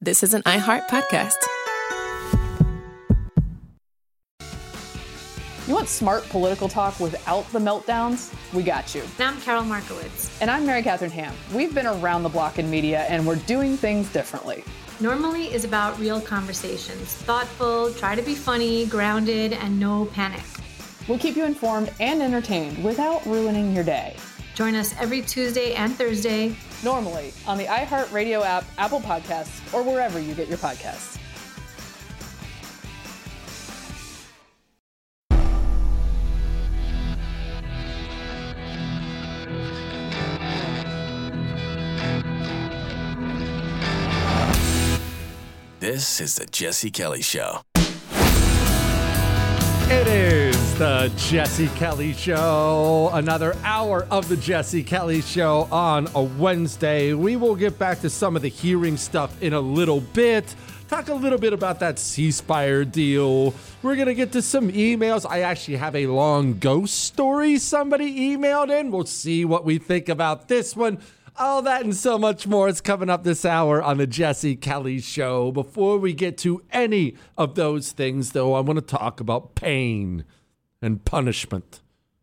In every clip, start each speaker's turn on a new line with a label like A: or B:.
A: This is an iHeart podcast.
B: You want smart political talk without the meltdowns? We got you.
C: And I'm Carol Markowitz.
B: And I'm Mary Catherine Ham. We've been around the block in media, and we're doing things differently.
C: Normally is about real conversations. Thoughtful, try to be funny, grounded, and no panic.
B: We'll keep you informed and entertained without ruining your day.
C: Join us every Tuesday and Thursday.
B: Normally on the iHeartRadio app, Apple Podcasts, or wherever you get your podcasts.
D: This is the Jesse Kelly Show.
E: It is the Jesse Kelly Show. Another hour of the Jesse Kelly Show on a Wednesday. We will get back to some of the hearing stuff in a little bit. Talk a little bit about that ceasefire deal. We're going to get to some emails. I actually have a long ghost story somebody emailed in. We'll see what we think about this one. All that and so much more is coming up this hour on the Jesse Kelly Show. Before we get to any of those things, though, I want to talk about pain and punishment.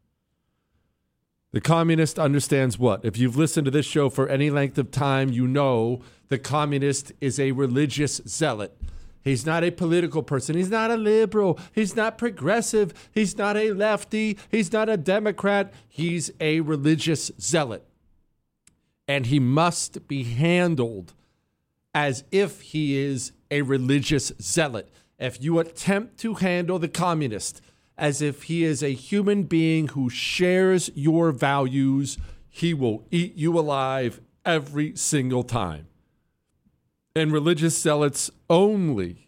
E: The communist understands what? If you've listened to this show for any length of time, you know the communist is a religious zealot. He's not a political person. He's not a liberal. He's not progressive. He's not a lefty. He's not a Democrat. He's a religious zealot. And he must be handled as if he is a religious zealot. If you attempt to handle the communist as if he is a human being who shares your values, he will eat you alive every single time. And religious zealots only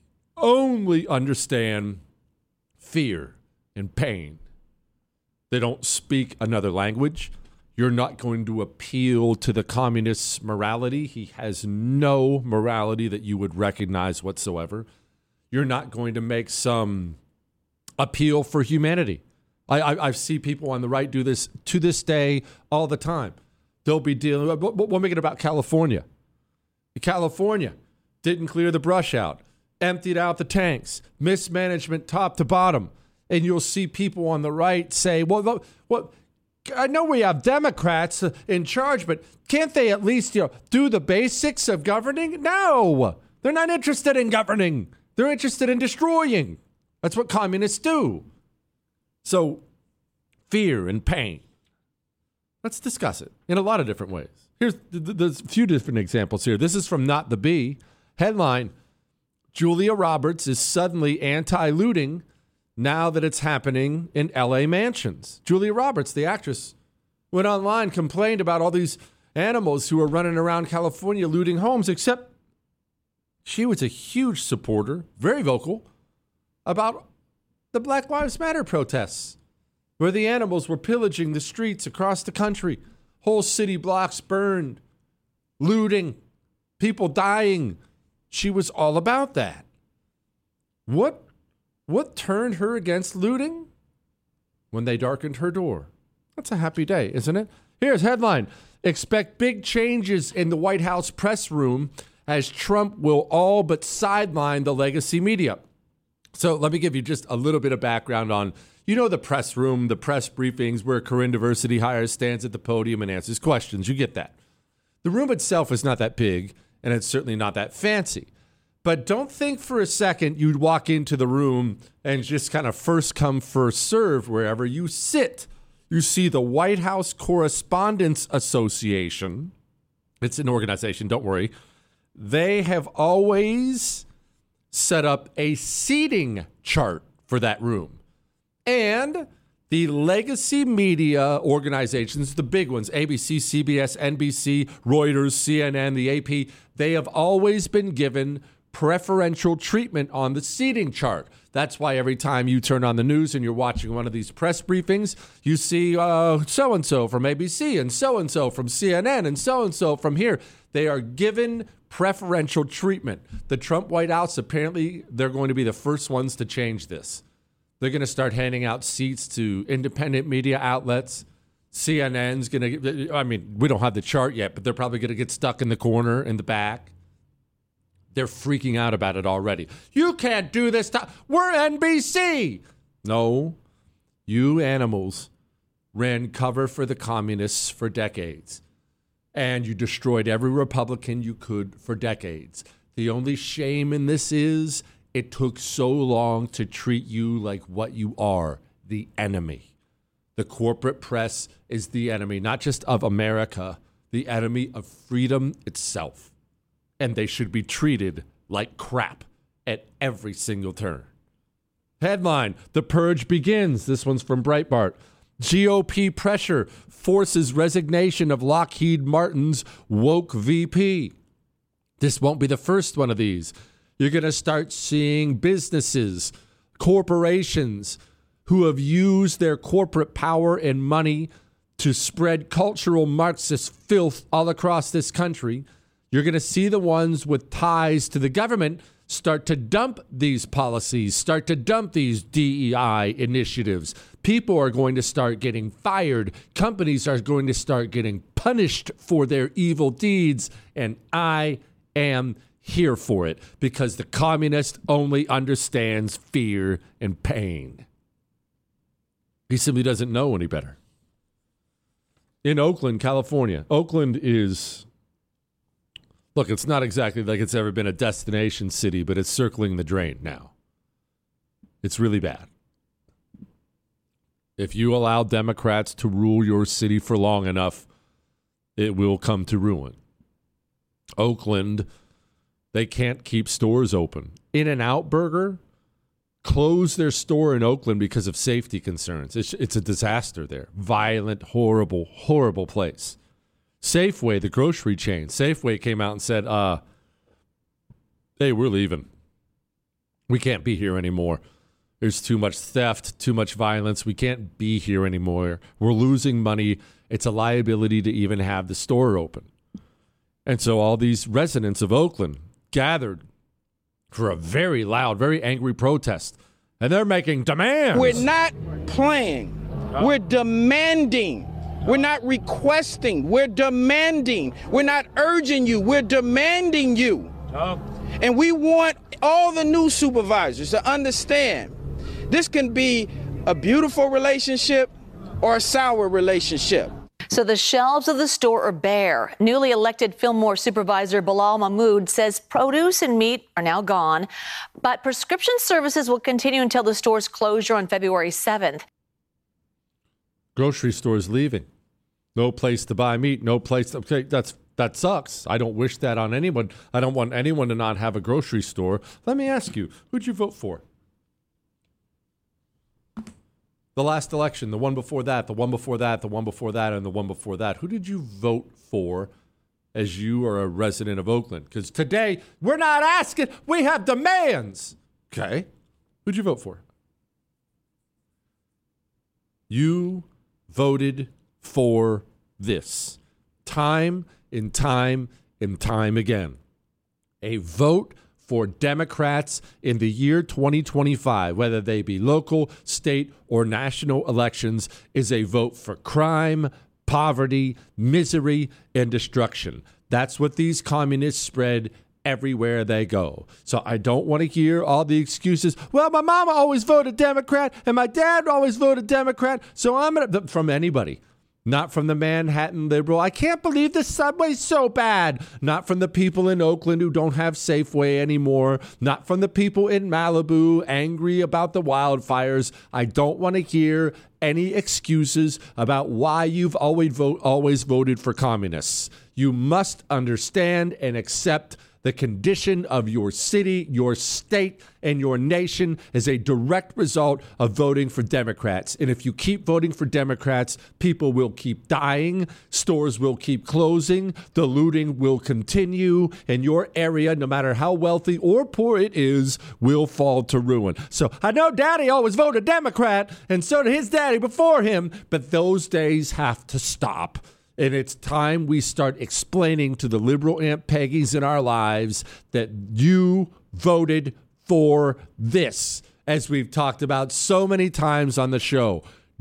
E: understand fear and pain. They don't speak another language. You're not going to appeal to the communist's morality. He has no morality that you would recognize whatsoever. You're not going to make some appeal for humanity. I see people on the right do this to this day all the time. They'll be dealing, we'll make it about California. California didn't clear the brush out, emptied out the tanks, mismanagement top to bottom. And you'll see people on the right say, well, I know we have Democrats in charge, but can't they at least, do the basics of governing? No, they're not interested in governing. They're interested in destroying. That's what communists do. So, fear and pain. Let's discuss it in a lot of different ways. There's a few different examples here. This is from Not the Bee. Headline, Julia Roberts is suddenly anti-looting now that it's happening in L.A. mansions. Julia Roberts, the actress, went online, complained about all these animals who are running around California looting homes, except she was a huge supporter, very vocal, about the Black Lives Matter protests, where the animals were pillaging the streets across the country, whole city blocks burned, looting, people dying. She was all about that. What turned her against looting? When they darkened her door. That's a happy day, isn't it? Here's headline. Expect big changes in the White House press room as Trump will all but sideline the legacy media. So let me give you just a little bit of background on, the press room, the press briefings where Corinne Diversity Hires stands at the podium and answers questions. You get that. The room itself is not that big, and it's certainly not that fancy. But don't think for a second you'd walk into the room and just kind of first come, first serve wherever you sit. You see the White House Correspondents Association. It's an organization, don't worry. They have always set up a seating chart for that room. And the legacy media organizations, the big ones, ABC, CBS, NBC, Reuters, CNN, the AP, they have always been given preferential treatment on the seating chart. That's why every time you turn on the news and you're watching one of these press briefings, you see so-and-so from ABC and so-and-so from CNN and so-and-so from here. They are given preferential treatment. The Trump White House, apparently, they're going to be the first ones to change this. They're going to start handing out seats to independent media outlets. CNN's going to, we don't have the chart yet, but they're probably going to get stuck in the corner in the back. They're freaking out about it already. You can't do this. We're NBC. No, you animals ran cover for the communists for decades. And you destroyed every Republican you could for decades. The only shame in this is it took so long to treat you like what you are, the enemy. The corporate press is the enemy, not just of America, the enemy of freedom itself. And they should be treated like crap at every single turn. Headline, The Purge begins. This one's from Breitbart. GOP pressure forces resignation of Lockheed Martin's woke VP. This won't be the first one of these. You're going to start seeing businesses, corporations who have used their corporate power and money to spread cultural Marxist filth all across this country. You're going to see the ones with ties to the government start to dump these policies, start to dump these DEI initiatives. People are going to start getting fired. Companies are going to start getting punished for their evil deeds. And I am here for it because the communist only understands fear and pain. He simply doesn't know any better. In Oakland, California, Oakland is... Look, it's not exactly like it's ever been a destination city, but it's circling the drain now. It's really bad. If you allow Democrats to rule your city for long enough, it will come to ruin. Oakland, they can't keep stores open. In-N-Out Burger closed their store in Oakland because of safety concerns. It's a disaster there. Violent, horrible, horrible place. Safeway, the grocery chain, Safeway came out and said, hey, we're leaving. We can't be here anymore. There's too much theft, too much violence. We can't be here anymore. We're losing money. It's a liability to even have the store open. And so all these residents of Oakland gathered for a very loud, very angry protest. And they're making demands.
A: We're not playing. We're demanding. We're not requesting. We're demanding. We're not urging you. We're demanding you. And we want all the new supervisors to understand this can be a beautiful relationship or a sour relationship.
F: So the shelves of the store are bare. Newly elected Fillmore supervisor Bilal Mahmood says produce and meat are now gone, but prescription services will continue until the store's closure on February 7th.
E: Grocery stores leaving. No place to buy meat. No place to... Okay, that sucks. I don't wish that on anyone. I don't want anyone to not have a grocery store. Let me ask you, who'd you vote for? The last election, the one before that, the one before that, the one before that, and the one before that. Who did you vote for as you are a resident of Oakland? Because today, we're not asking. We have demands. Okay. Who'd you vote for? You voted for this time and time and time again. A vote for Democrats in the year 2025, whether they be local, state, or national elections, is a vote for crime, poverty, misery, and destruction. That's what these communists spread everywhere they go. So I don't want to hear all the excuses. Well, my mama always voted Democrat and my dad always voted Democrat. So I'm going to, from anybody, not from the Manhattan liberal. I can't believe the subway's so bad. Not from the people in Oakland who don't have Safeway anymore. Not from the people in Malibu angry about the wildfires. I don't want to hear any excuses about why you've always voted for communists. You must understand and accept the condition of your city, your state, and your nation is a direct result of voting for Democrats. And if you keep voting for Democrats, people will keep dying, stores will keep closing, the looting will continue, and your area, no matter how wealthy or poor it is, will fall to ruin. So I know Daddy always voted Democrat, and so did his daddy before him, but those days have to stop. And it's time we start explaining to the liberal Aunt Peggy's in our lives that you voted for this. As we've talked about so many times on the show,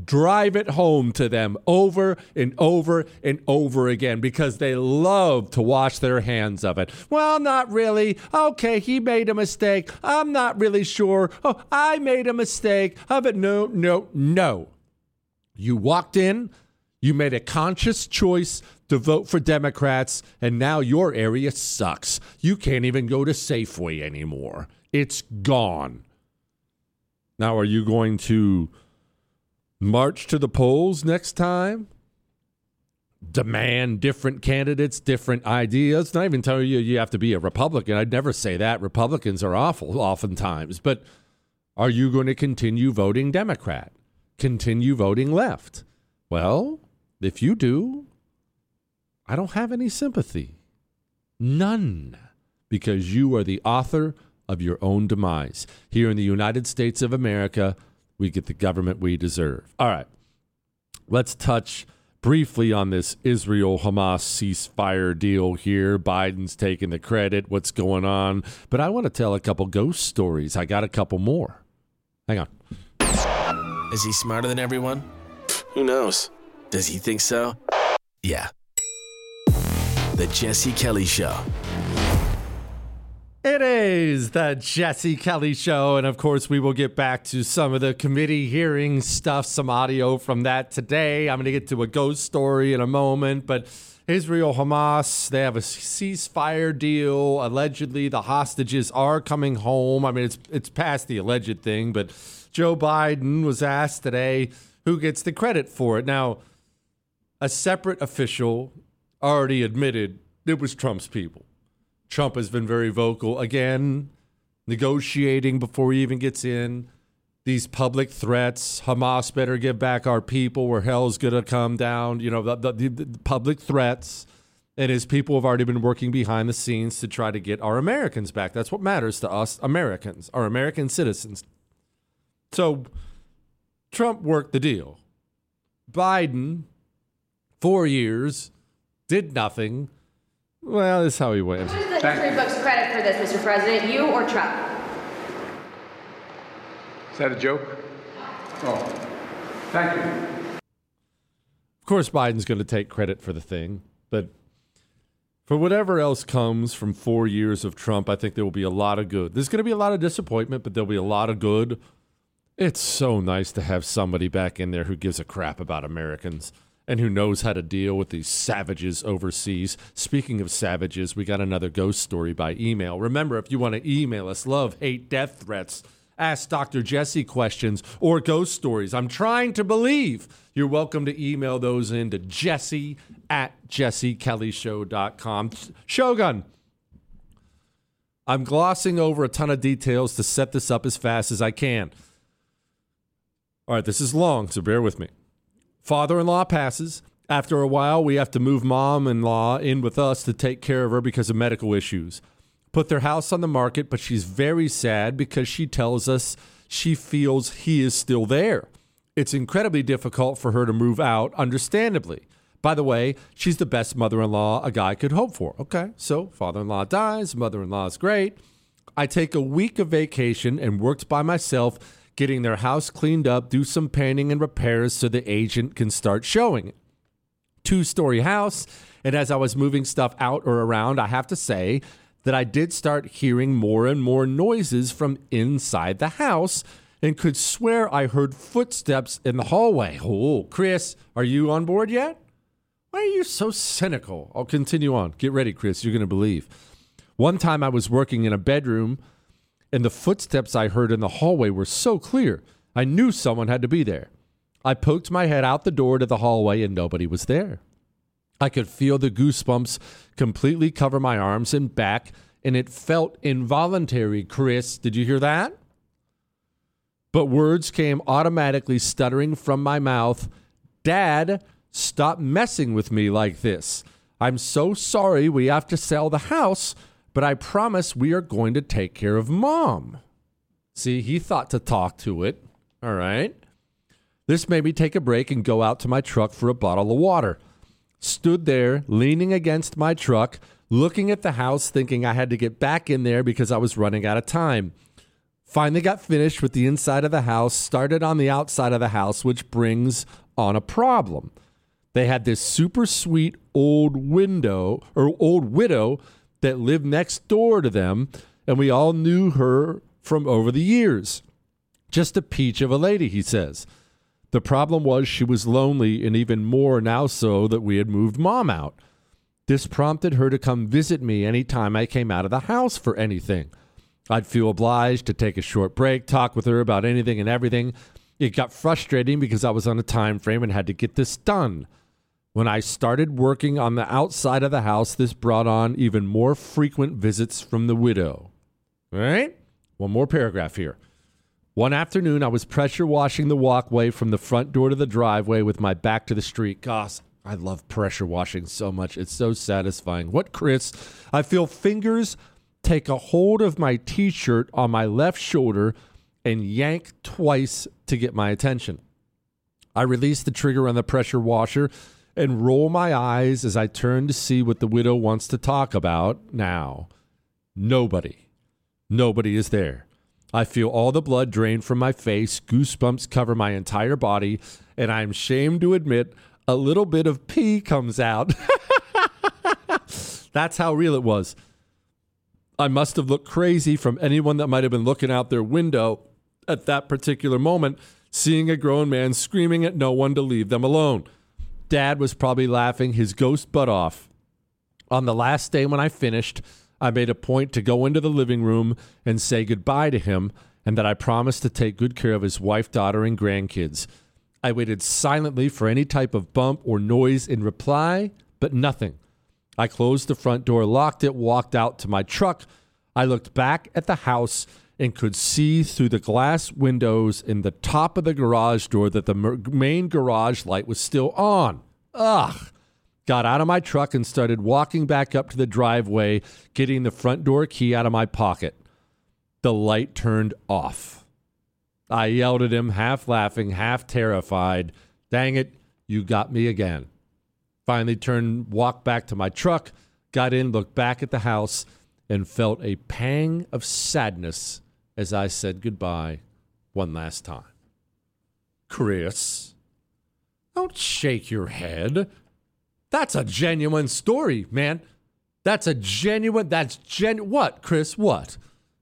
E: Drive it home to them over and over and over again because they love to wash their hands of it. Well, not really. Okay, he made a mistake. I'm not really sure. Oh, I made a mistake of it. No. You walked in, you made a conscious choice to vote for Democrats, and now your area sucks. You can't even go to Safeway anymore. It's gone. Now, are you going to march to the polls next time? Demand different candidates, different ideas? Not even telling you have to be a Republican. I'd never say that. Republicans are awful oftentimes. But are you going to continue voting Democrat? Continue voting left? Well, if you do, I don't have any sympathy. None. Because you are the author of your own demise. Here in the United States of America, we get the government we deserve. All right. Let's touch briefly on this Israel-Hamas ceasefire deal here. Biden's taking the credit. What's going on? But I want to tell a couple ghost stories. I got a couple more. Hang on.
D: Is he smarter than everyone? Who knows? Does he think so? Yeah. The Jesse Kelly Show.
E: It is the Jesse Kelly Show, and of course we will get back to some of the committee hearing stuff, some audio from that today. I'm going to get to a ghost story in a moment, but Israel, Hamas, they have a ceasefire deal. Allegedly, the hostages are coming home. I mean, it's past the alleged thing, but Joe Biden was asked today who gets the credit for it. Now, a separate official already admitted it was Trump's people. Trump has been very vocal, again, negotiating before he even gets in. These public threats, Hamas better give back our people or hell's going to come down, the public threats. And his people have already been working behind the scenes to try to get our Americans back. That's what matters to us Americans, our American citizens. So Trump worked the deal. Biden, 4 years, did nothing. Well, that's how he went.
G: Who's the history books credit for this, Mr. President? You or Trump?
H: Is that a joke? Oh, thank you.
E: Of course, Biden's going to take credit for the thing, but for whatever else comes from 4 years of Trump, I think there will be a lot of good. There's going to be a lot of disappointment, but there'll be a lot of good. It's so nice to have somebody back in there who gives a crap about Americans and who knows how to deal with these savages overseas. Speaking of savages, we got another ghost story by email. Remember, if you want to email us, love, hate, death threats, ask Dr. Jesse questions, or ghost stories, I'm trying to believe, you're welcome to email those in to jesse@jessekellyshow.com. Shogun, I'm glossing over a ton of details to set this up as fast as I can. All right, this is long, so bear with me. Father-in-law passes. After a while, we have to move mom-in-law in with us to take care of her because of medical issues. Put their house on the market, but she's very sad because she tells us she feels he is still there. It's incredibly difficult for her to move out, understandably. By the way, she's the best mother-in-law a guy could hope for. Okay, so father-in-law dies, mother-in-law is great. I take a week of vacation and worked by myself, getting their house cleaned up, do some painting and repairs so the agent can start showing it. 2-story house, and as I was moving stuff out or around, I have to say that I did start hearing more and more noises from inside the house and could swear I heard footsteps in the hallway. Oh, Chris, are you on board yet? Why are you so cynical? I'll continue on. Get ready, Chris. You're going to believe. One time I was working in a bedroom, and the footsteps I heard in the hallway were so clear, I knew someone had to be there. I poked my head out the door to the hallway, and nobody was there. I could feel the goosebumps completely cover my arms and back, and it felt involuntary. Chris, did you hear that? But words came automatically stuttering from my mouth. Dad, stop messing with me like this. I'm so sorry we have to sell the house, but I promise we are going to take care of Mom. See, he thought to talk to it. All right. This made me take a break and go out to my truck for a bottle of water. Stood there, leaning against my truck, looking at the house, thinking I had to get back in there because I was running out of time. Finally got finished with the inside of the house, started on the outside of the house, which brings on a problem. They had this super sweet old widow that lived next door to them, and we all knew her from over the years. Just a peach of a lady, he says. The problem was she was lonely, and even more now so that we had moved Mom out. This prompted her to come visit me anytime I came out of the house for anything. I'd feel obliged to take a short break, talk with her about anything and everything. It got frustrating because I was on a time frame and had to get this done. When I started working on the outside of the house, this brought on even more frequent visits from the widow. All right? One more paragraph here. One afternoon, I was pressure washing the walkway from the front door to the driveway with my back to the street. Gosh, I love pressure washing so much. It's so satisfying. What, Chris? I feel fingers take a hold of my T-shirt on my left shoulder and yank twice to get my attention. I release the trigger on the pressure washer and roll my eyes as I turn to see what the widow wants to talk about now. Nobody is there. I feel all the blood drain from my face, goosebumps cover my entire body, and I'm ashamed to admit a little bit of pee comes out. That's how real it was. I must have looked crazy from anyone that might have been looking out their window at that particular moment, seeing a grown man screaming at no one to leave them alone. Dad was probably laughing his ghost butt off. On the last day when I finished, I made a point to go into the living room and say goodbye to him, and that I promised to take good care of his wife, daughter, and grandkids. I waited silently for any type of bump or noise in reply, but nothing. I closed the front door, locked it, walked out to my truck. I looked back at the house and could see through the glass windows in the top of the garage door that the main garage light was still on. Ugh. Got out of my truck and started walking back up to the driveway, getting the front door key out of my pocket. The light turned off. I yelled at him, half laughing, half terrified. Dang it, you got me again. Finally walked back to my truck, got in, looked back at the house, and felt a pang of sadness as I said goodbye one last time. Chris, don't shake your head. That's a genuine story, man. What, Chris, what?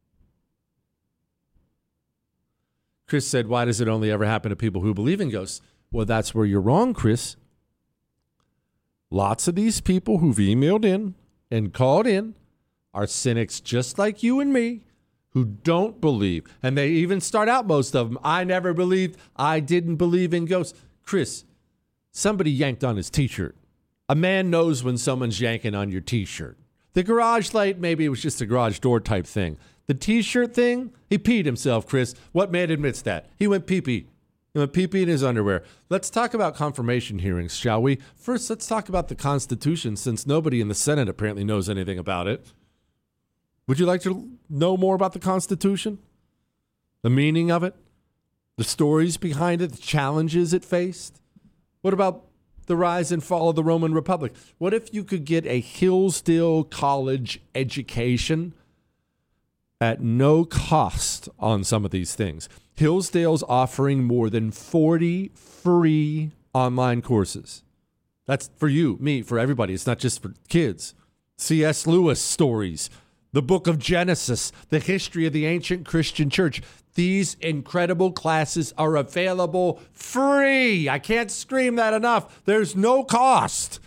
E: Chris said, why does it only ever happen to people who believe in ghosts? Well, that's where you're wrong, Chris. Lots of these people who've emailed in and called in are cynics just like you and me who don't believe. And they even start out, most of them, I never believed, I didn't believe in ghosts. Chris, somebody yanked on his T-shirt. A man knows when someone's yanking on your T-shirt. The garage light, maybe it was just a garage door type thing. The T-shirt thing, he peed himself, Chris. What man admits that? He went pee-pee. He went pee-pee in his underwear. Let's talk about confirmation hearings, shall we? First, let's talk about the Constitution, since nobody in the Senate apparently knows anything about it. Would you like to know more about the Constitution? The meaning of it? The stories behind it? The challenges it faced? What about the rise and fall of the Roman Republic? What if you could get a Hillsdale College education at no cost on some of these things? Hillsdale's offering more than 40 free online courses. That's for you, me, for everybody. It's not just for kids. C.S. Lewis stories, the book of Genesis, the history of the ancient Christian church. These incredible classes are available free. I can't scream that enough. There's no cost.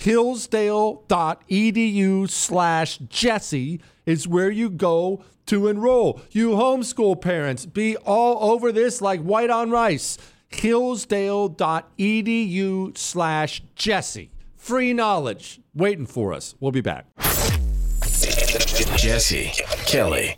E: Hillsdale.edu/Jesse is where you go to enroll. You homeschool parents, be all over this like white on rice. Hillsdale.edu/Jesse. Free knowledge waiting for us. We'll be back.
D: Jesse Kelly.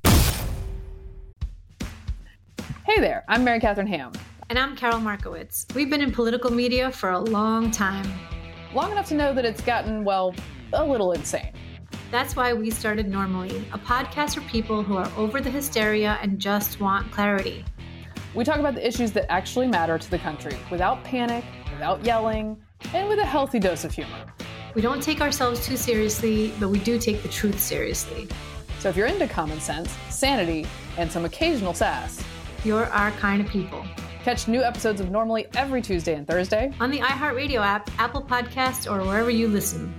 B: Hey there, I'm Mary Catherine Ham.
C: And I'm Carol Markowitz. We've been in political media for a long time.
B: Long enough to know that it's gotten, well, a little insane.
C: That's why we started Normally, a podcast for people who are over the hysteria and just want clarity.
B: We talk about the issues that actually matter to the country without panic, without yelling, and with a healthy dose of humor.
C: We don't take ourselves too seriously, but we do take the truth seriously.
B: So if you're into common sense, sanity, and some occasional sass,
C: You're our kind of people.
B: catch new episodes of Normally every Tuesday and Thursday
C: On the iHeartRadio app, Apple Podcasts, or wherever you listen.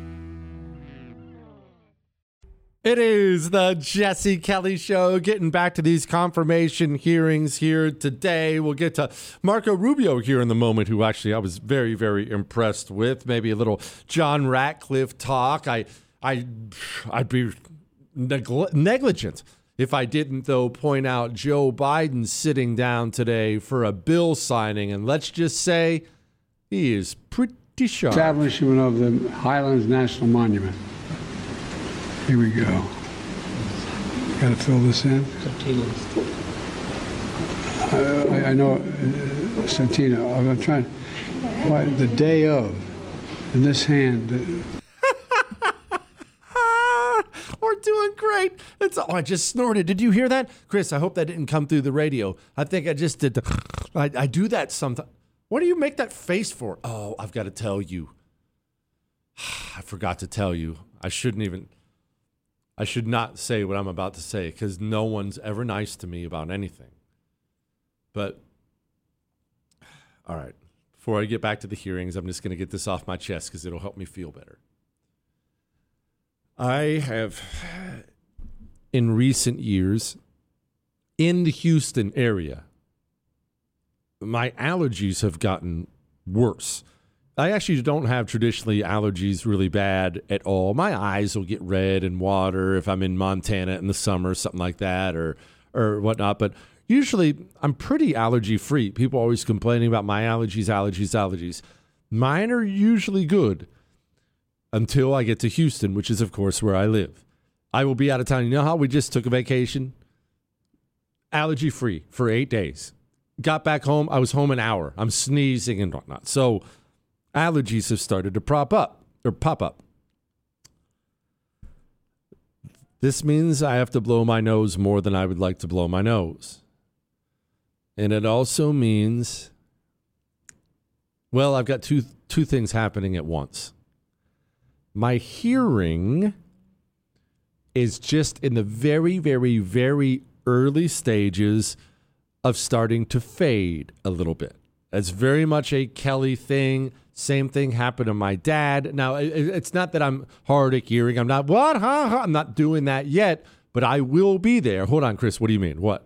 E: It is the Jesse Kelly Show. Getting back to these confirmation hearings here today. We'll get to Marco Rubio here in the moment, who actually I was very, very impressed with. Maybe a little John Ratcliffe talk. I'd be negligent if I didn't, though, point out Joe Biden sitting down today for a bill signing. And let's just say he is pretty sharp.
H: Establishment of the Highlands National Monument. Here we go. Got to fill this in. I know, Santina. I'm trying. Why, the day of, in this hand.
E: We're doing great. I just snorted. Did you hear that? Chris, I hope that didn't come through the radio. I think I just did. I do that sometimes. What do you make that face for? Oh, I've got to tell you. I forgot to tell you. I should not say what I'm about to say because no one's ever nice to me about anything. But, all right. Before I get back to the hearings, I'm just going to get this off my chest because it'll help me feel better. I have, in recent years, in the Houston area, my allergies have gotten worse. I actually don't have traditionally allergies really bad at all. My eyes will get red and water if I'm in Montana in the summer, something like that, or whatnot. But usually I'm pretty allergy free. People are always complaining about my allergies. Mine are usually good until I get to Houston, which is, of course, where I live. I will be out of town. You know how we just took a vacation? Allergy free for 8 days. Got back home. I was home an hour. I'm sneezing and whatnot. So allergies have started to pop up. This means I have to blow my nose more than I would like to blow my nose. And it also means, well, I've got two things happening at once. My hearing is just in the very, very, very early stages of starting to fade a little bit. It's very much a Kelly thing. Same thing happened to my dad. Now, it's not that I'm hard at hearing. I'm not, I'm not doing that yet, but I will be there. Hold on, Chris. What do you mean? What?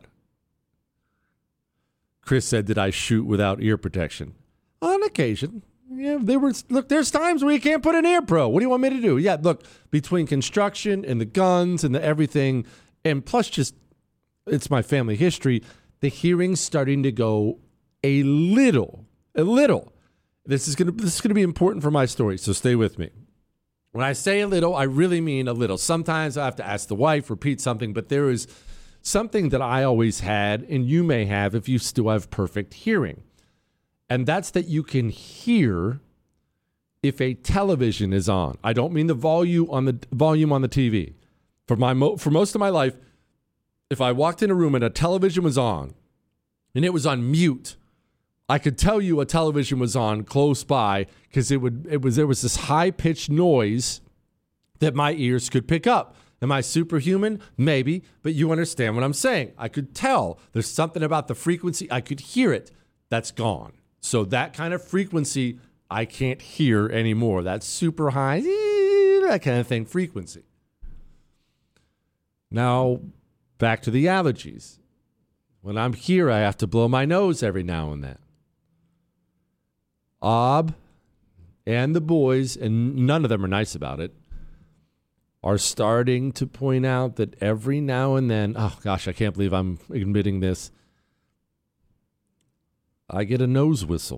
E: Chris said, did I shoot without ear protection? On occasion. Yeah, there's times where you can't put an ear pro. What do you want me to do? Yeah, look, between construction and the guns and the everything, and plus just, it's my family history, the hearing's starting to go a little. This is gonna be important for my story, so stay with me. When I say a little, I really mean a little. Sometimes I have to ask the wife, repeat something, but there is something that I always had, and you may have if you still have perfect hearing. And that's that you can hear if a television is on. I don't mean the volume on the TV. For most of my life, if I walked in a room and a television was on, and it was on mute, I could tell you a television was on close by because there was this high-pitched noise that my ears could pick up. Am I superhuman? Maybe, but you understand what I'm saying. I could tell. There's something about the frequency. I could hear it. That's gone. So that kind of frequency, I can't hear anymore. That super high, that kind of thing, frequency. Now, back to the allergies. When I'm here, I have to blow my nose every now and then. Ob and the boys, and none of them are nice about it, are starting to point out that every now and then, oh gosh, I can't believe I'm admitting this, I get a nose whistle.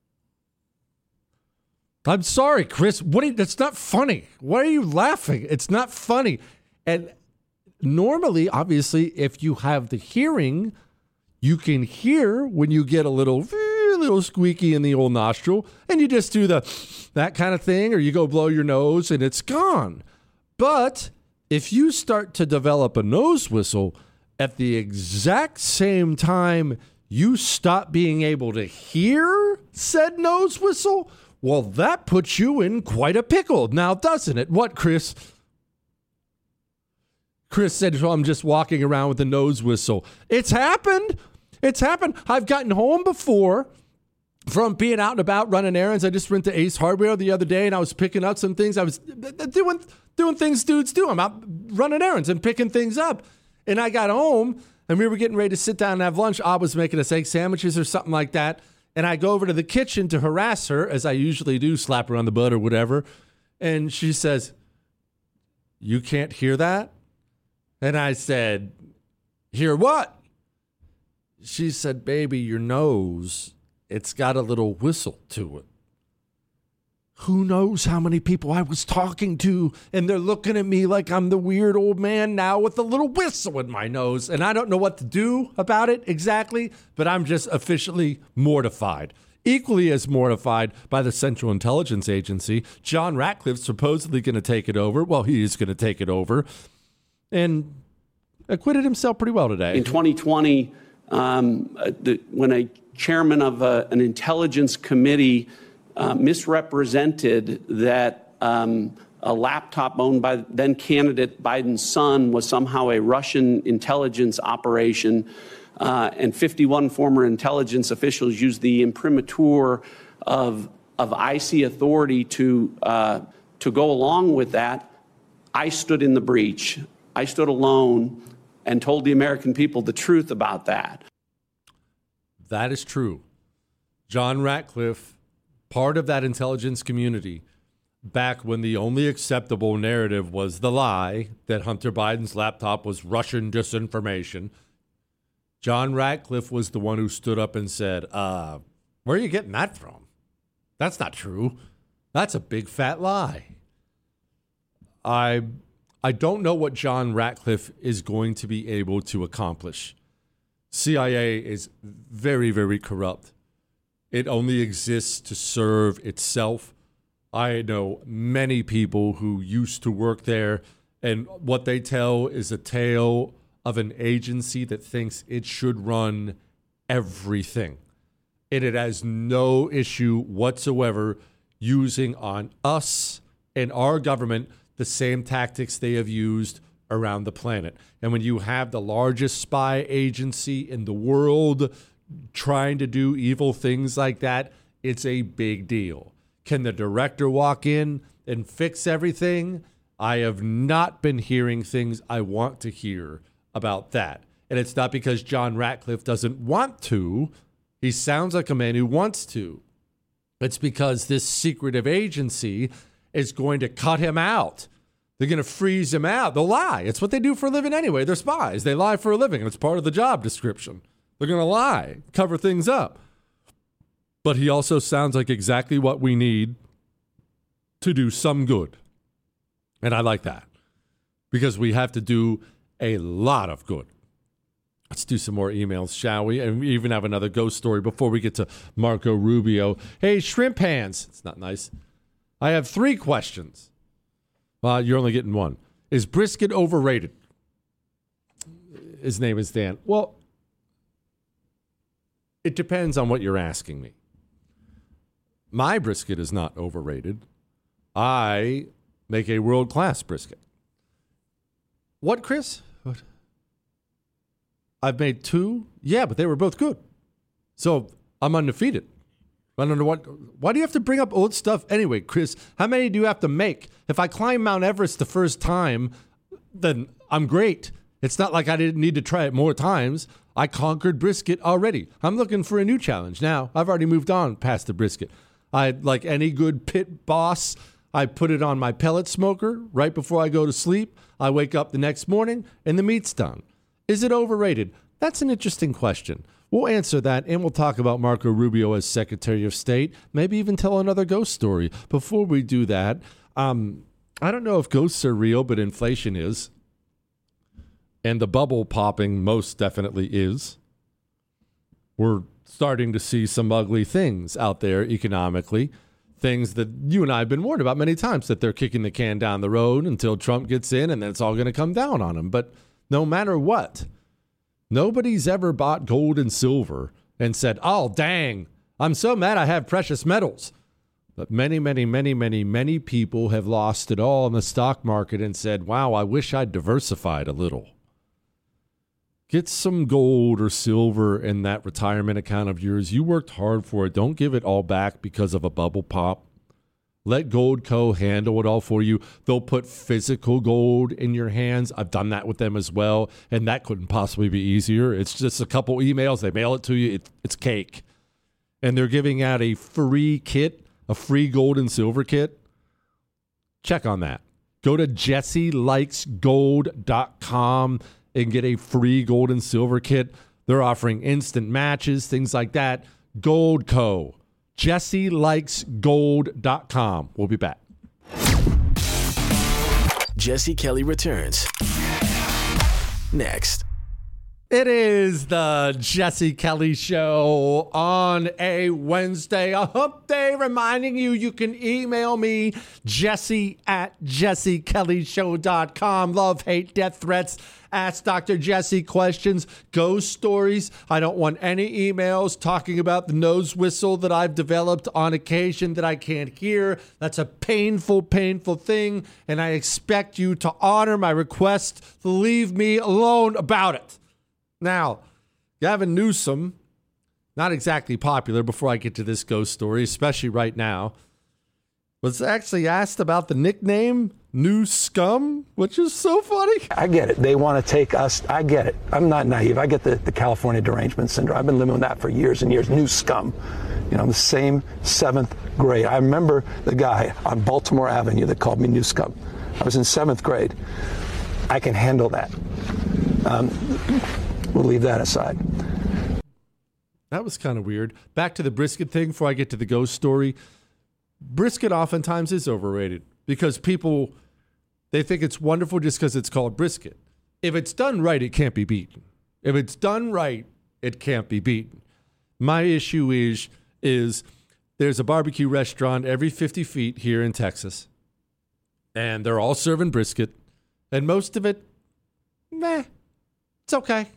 E: I'm sorry, Chris. That's not funny. Why are you laughing? It's not funny. And normally, obviously, if you have the hearing, you can hear when you get a little squeaky in the old nostril, and you just do that kind of thing, or you go blow your nose and it's gone. But if you start to develop a nose whistle at the exact same time you stop being able to hear said nose whistle, well, that puts you in quite a pickle now, doesn't it? What, Chris? Chris said, well, I'm just walking around with a nose whistle. It's happened. It's happened. I've gotten home before from being out and about running errands. I just went to Ace Hardware the other day, and I was picking up some things. I was doing things dudes do. I'm out running errands and picking things up. And I got home, and we were getting ready to sit down and have lunch. I was making us egg sandwiches or something like that. And I go over to the kitchen to harass her, as I usually do, slap her on the butt or whatever. And she says, you can't hear that? And I said, hear what? She said, baby, your nose, it's got a little whistle to it. Who knows how many people I was talking to, and they're looking at me like I'm the weird old man now with a little whistle in my nose, and I don't know what to do about it exactly, but I'm just officially mortified. Equally as mortified by the Central Intelligence Agency. John Ratcliffe's supposedly going to take it over. Well, he is going to take it over, and acquitted himself pretty well today.
I: In 2020, when a chairman of an intelligence committee misrepresented that a laptop owned by then candidate Biden's son was somehow a Russian intelligence operation, and 51 former intelligence officials used the imprimatur of IC authority to go along with that. I stood in the breach. I stood alone and told the American people the truth about that.
E: That is true. John Ratcliffe, part of that intelligence community, back when the only acceptable narrative was the lie that Hunter Biden's laptop was Russian disinformation, John Ratcliffe was the one who stood up and said, where are you getting that from? That's not true. That's a big fat lie. I don't know what John Ratcliffe is going to be able to accomplish. CIA is very, very corrupt. It only exists to serve itself. I know many people who used to work there, and what they tell is a tale of an agency that thinks it should run everything. And it has no issue whatsoever using on us and our government the same tactics they have used around the planet. And when you have the largest spy agency in the world trying to do evil things like that, it's a big deal. Can the director walk in and fix everything? I have not been hearing things I want to hear about that. And it's not because John Ratcliffe doesn't want to. He sounds like a man who wants to. It's because this secretive agency is going to cut him out. They're going to freeze him out. They'll lie. It's what they do for a living anyway. They're spies. They lie for a living, and it's part of the job description. They're going to lie, cover things up. But he also sounds like exactly what we need to do some good. And I like that, because we have to do a lot of good. Let's do some more emails, shall we? And we even have another ghost story before we get to Marco Rubio. Hey, Shrimp Hands. It's not nice. I have 3 questions. Well, you're only getting one. Is brisket overrated? His name is Dan. Well, it depends on what you're asking me. My brisket is not overrated. I make a world-class brisket. What, Chris? What? I've made 2? Yeah, but they were both good. So I'm undefeated. I don't know why do you have to bring up old stuff anyway, Chris? How many do you have to make? If I climb Mount Everest the first time, then I'm great. It's not like I didn't need to try it more times. I conquered brisket already. I'm looking for a new challenge now. I've already moved on past the brisket. Like any good pit boss, I put it on my pellet smoker right before I go to sleep. I wake up the next morning and the meat's done. Is it overrated? That's an interesting question. We'll answer that, and we'll talk about Marco Rubio as Secretary of State, maybe even tell another ghost story. Before we do that, I don't know if ghosts are real, but inflation is. And the bubble popping most definitely is. We're starting to see some ugly things out there economically, things that you and I have been warned about many times, that they're kicking the can down the road until Trump gets in, and then it's all going to come down on them. But no matter what, nobody's ever bought gold and silver and said, oh, dang, I'm so mad I have precious metals. But many, many, many, many, many people have lost it all in the stock market and said, wow, I wish I'd diversified a little. Get some gold or silver in that retirement account of yours. You worked hard for it. Don't give it all back because of a bubble pop. Let Goldco handle it all for you. They'll put physical gold in your hands. I've done that with them as well, and that couldn't possibly be easier. It's just a couple emails. They mail it to you. It's cake. And they're giving out a free kit, a free gold and silver kit. Check on that. Go to jesselikesgold.com and get a free gold and silver kit. They're offering instant matches, things like that. Goldco. jesselikesgold.com. We'll be back.
D: Jesse Kelly returns next.
E: It is the Jesse Kelly Show on a Wednesday, a hump day, reminding you can email me, jesse@jessekellyshow.com. Love, hate, death threats. Ask Dr. Jesse questions, ghost stories. I don't want any emails talking about the nose whistle that I've developed on occasion that I can't hear. That's a painful, painful thing, and I expect you to honor my request to leave me alone about it. Now, Gavin Newsom, not exactly popular before I get to this ghost story, especially right now, was actually asked about the nickname New Scum, which is so funny.
J: I get it. They want to take us. I get it. I'm not naive. I get the California derangement syndrome. I've been living with that for years and years. New Scum. You know, the same 7th grade. I remember the guy on Baltimore Avenue that called me New Scum. I was in 7th grade. I can handle that. We'll leave that aside.
E: That was kind of weird. Back to the brisket thing before I get to the ghost story. Brisket oftentimes is overrated because people, they think it's wonderful just because it's called brisket. If it's done right, it can't be beaten. If it's done right, it can't be beaten. My issue is there's a barbecue restaurant every 50 feet here in Texas, and they're all serving brisket, and most of it, it's okay.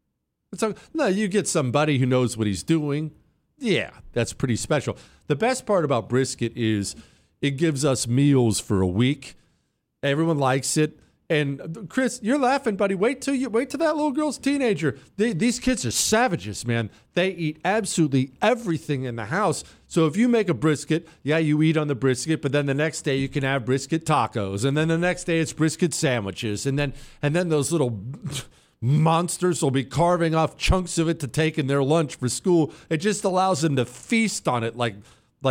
E: No, you get somebody who knows what he's doing. Yeah, that's pretty special. The best part about brisket is it gives us meals for a week. Everyone likes it. And Chris, you're laughing, buddy. Wait till that little girl's teenager. These kids are savages, man. They eat absolutely everything in the house. So if you make a brisket, you eat on the brisket, but then the next day you can have brisket tacos, and then the next day it's brisket sandwiches, and then those little monsters will be carving off chunks of it to take in their lunch for school. It just allows them to feast on it like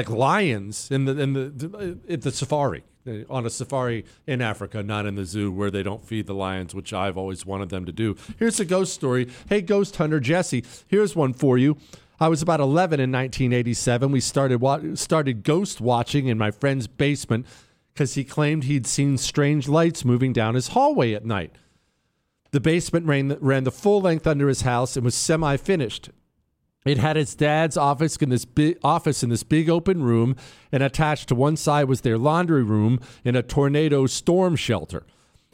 E: lions at the safari, on a safari in Africa, not in the zoo where they don't feed the lions, which I've always wanted them to do. Here's a ghost story. Hey, ghost hunter Jesse, here's one for you. I was about 11 in 1987. We started ghost watching in my friend's basement because he claimed he'd seen strange lights moving down his hallway at night. The basement ran the full length under his house and was semi-finished. It had its dad's office in this big open room, and attached to one side was their laundry room in a tornado storm shelter.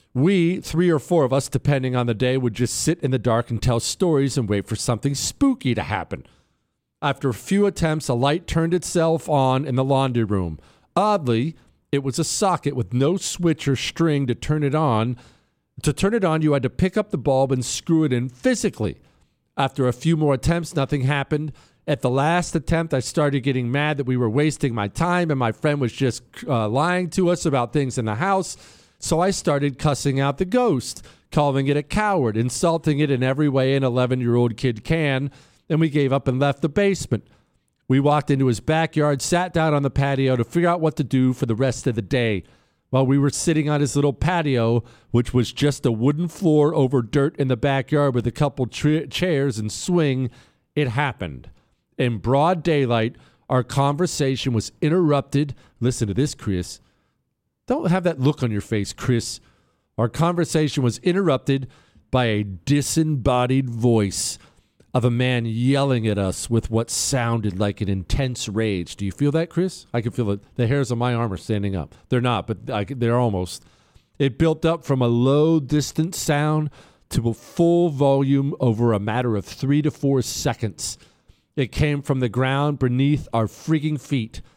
E: We, 3 or 4 of us, depending on the day, would just sit in the dark and tell stories and wait for something spooky to happen. After a few attempts, a light turned itself on in the laundry room. Oddly, it was a socket with no switch or string to turn it on. To turn it on, you had to pick up the bulb and screw it in physically. After a few more attempts, nothing happened. At the last attempt, I started getting mad that we were wasting my time and my friend was just lying to us about things in the house. So I started cussing out the ghost, calling it a coward, insulting it in every way an 11-year-old kid can, and we gave up and left the basement. We walked into his backyard, sat down on the patio to figure out what to do for the rest of the day. While we were sitting on his little patio, which was just a wooden floor over dirt in the backyard with a couple chairs and swing, it happened. In broad daylight, our conversation was interrupted. Listen to this, Chris. Don't have that look on your face, Chris. Our conversation was interrupted by a disembodied voice of a man yelling at us with what sounded like an intense rage. Do you feel that, Chris? I can feel it. The hairs on my arm are standing up. They're not, but they're almost. It built up from a low, distant sound to a full volume over a matter of 3 to 4 seconds. It came from the ground beneath our freaking feet.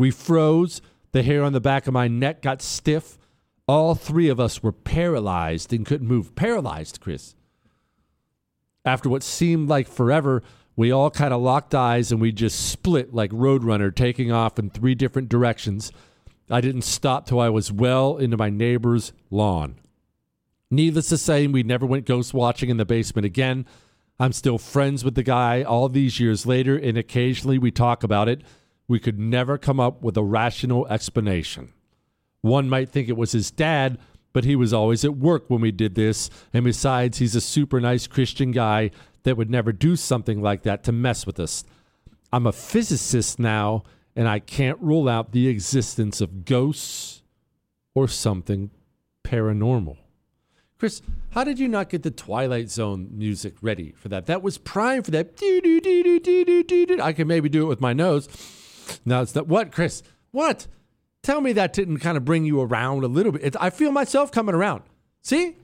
E: We froze. The hair on the back of my neck got stiff. All three of us were paralyzed and couldn't move. Paralyzed, Chris. After what seemed like forever, we all kind of locked eyes and we just split like Roadrunner, taking off in 3 different directions. I didn't stop till I was well into my neighbor's lawn. Needless to say, we never went ghost watching in the basement again. I'm still friends with the guy all these years later, and occasionally we talk about it. We could never come up with a rational explanation. One might think it was his dad, but he was always at work when we did this, and besides, he's a super nice Christian guy that would never do something like that to mess with us. I'm a physicist now, and I can't rule out the existence of ghosts or something paranormal. Chris, how did you not get the Twilight Zone music ready for that? That was prime for that. I can maybe do it with my nose. No, it's not. What, Chris? What? Tell me that didn't kind of bring you around a little bit. I feel myself coming around. See?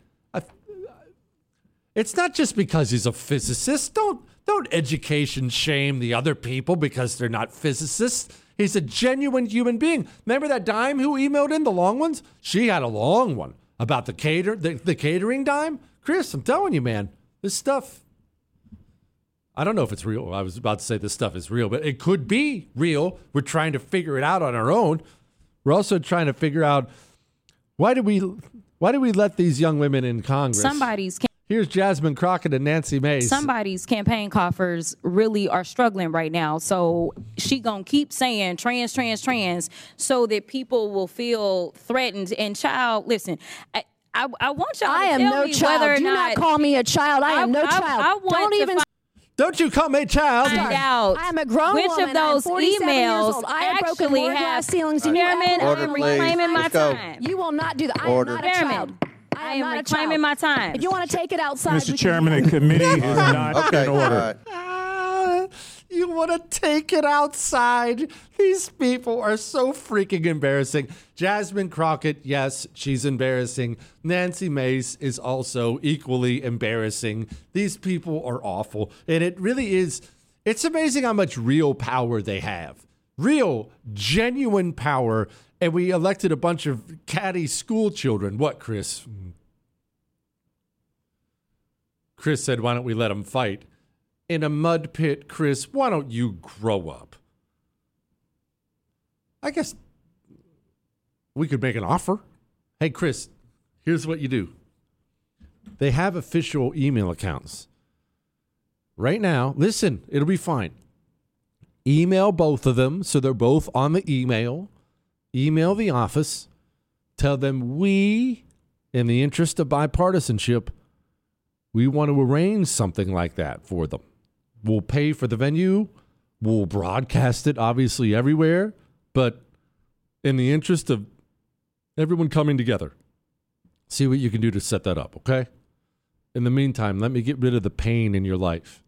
E: It's not just because he's a physicist. Don't education shame the other people because they're not physicists. He's a genuine human being. Remember that dime who emailed in, the long ones? She had a long one about the catering dime. Chris, I'm telling you, man, this stuff, I don't know if it's real. I was about to say this stuff is real, but it could be real. We're trying to figure it out on our own. We're also trying to figure out why do we let these young women in Congress? Here's Jasmine Crockett and Nancy Mace.
K: Somebody's campaign coffers really are struggling right now. So she gonna keep saying trans, so that people will feel threatened. And child, listen, I want y'all to tell me whether or not.
L: Do not call me a child. I am no child.
E: Don't you call me a child.
K: I
L: am a grown
K: woman.
L: Which of those emails
K: I have broken more glass ceilings than
L: Chairman,
K: I am reclaiming my time.
L: You will not do that. I am not a child.
K: I am reclaiming my time.
L: If you want to take it outside,
M: Mr. Chairman, the committee is not in order.
E: You want to take it outside? These people are so freaking embarrassing. Jasmine Crockett, yes, she's embarrassing. Nancy Mace is also equally embarrassing. These people are awful. And it really is, it's amazing how much real power they have. Real, genuine power. And we elected a bunch of catty school children. What, Chris? Chris said, why don't we let them fight? In a mud pit, Chris, why don't you grow up? I guess we could make an offer. Hey, Chris, here's what you do. They have official email accounts. Right now, listen, it'll be fine. Email both of them so they're both on the email. Email the office. Tell them we, in the interest of bipartisanship, we want to arrange something like that for them. We'll pay for the venue. We'll broadcast it, obviously, everywhere. But in the interest of everyone coming together, see what you can do to set that up, okay? In the meantime, let me get rid of the pain in your life.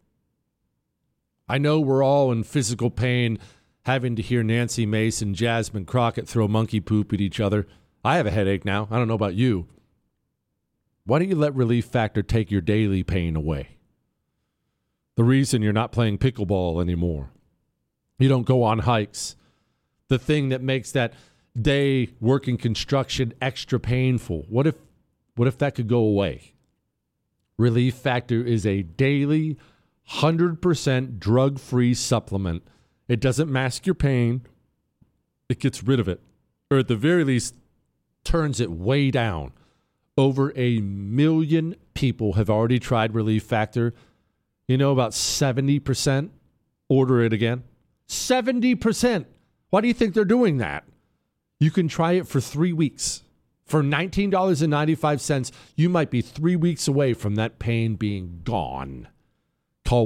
E: I know we're all in physical pain having to hear Nancy Mace and Jasmine Crockett throw monkey poop at each other. I have a headache now. I don't know about you. Why don't you let Relief Factor take your daily pain away? The reason you're not playing pickleball anymore. You don't go on hikes. The thing that makes that day working construction extra painful. What if that could go away? Relief Factor is a daily 100% drug-free supplement. It doesn't mask your pain. It gets rid of it. Or at the very least, turns it way down. Over 1 million people have already tried Relief Factor. You know, about 70% order it again. 70%. Why do you think they're doing that? You can try it for 3 weeks. For $19.95, you might be 3 weeks away from that pain being gone. Call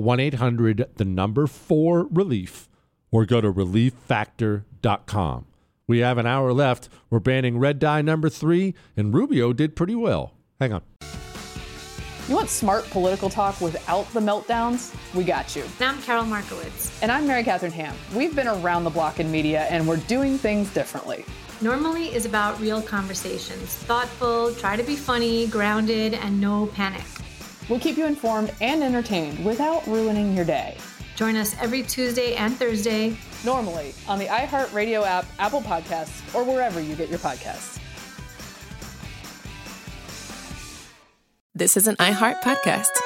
E: 1-800-4RELIEF or go to relieffactor.com. We have an hour left. We're banning red dye number 3, and Rubio did pretty well. Hang on.
B: You want smart political talk without the meltdowns? We got you.
C: I'm Carol Markowitz.
B: And I'm Mary Catherine Ham. We've been around the block in media, and we're doing things differently.
C: Normally is about real conversations. Thoughtful, try to be funny, grounded, and no panic.
B: We'll keep you informed and entertained without ruining your day.
C: Join us every Tuesday and Thursday.
B: Normally on the iHeartRadio app, Apple Podcasts, or wherever you get your podcasts.
N: This is an iHeart podcast.